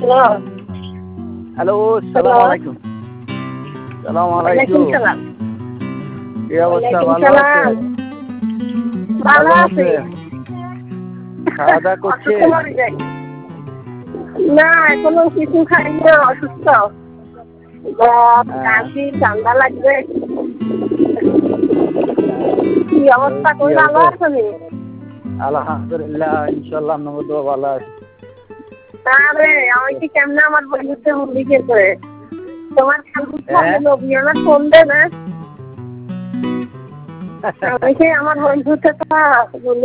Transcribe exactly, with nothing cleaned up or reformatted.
Hello, সালাম আলাইকুম। সালাম আলাইকুম। কি অবস্থা? ভালো আছেন? ভালো আছি। খাওয়া দাওয়া করছেন? না, এখনো কিছু খাইনি, অসুস্থ। কাশি, ঠান্ডা লাগবে। কি অবস্থা? কই ভালো আছেন? আলহামদুলিল্লাহ, ইনশাল্লাহ আপনার দোয়া ভালো আছে। আরে আমি কি কেমনে আমার বন্ধুতে হুন্ডি খেতে তোমার লোকজনের ফোন দে না। আমি কি আমার বন্ধুতে তো